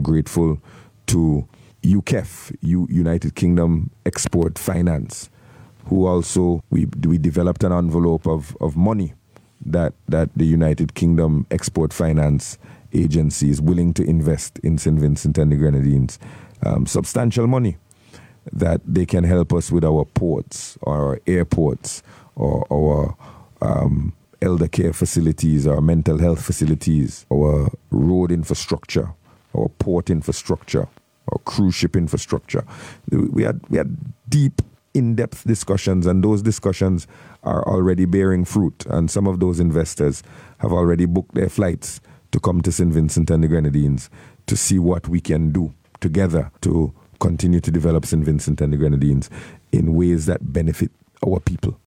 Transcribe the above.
grateful to UKEF, United Kingdom Export Finance, who also, we developed an envelope of money that the United Kingdom Export Finance Agency is willing to invest in St. Vincent and the Grenadines. Substantial money that they can help us with our ports or our airports or our elder care facilities, our mental health facilities, our road infrastructure, our port infrastructure, our cruise ship infrastructure. We had deep, in-depth discussions, and those discussions are already bearing fruit. And some of those investors have already booked their flights to come to St. Vincent and the Grenadines to see what we can do together to continue to develop St. Vincent and the Grenadines in ways that benefit our people.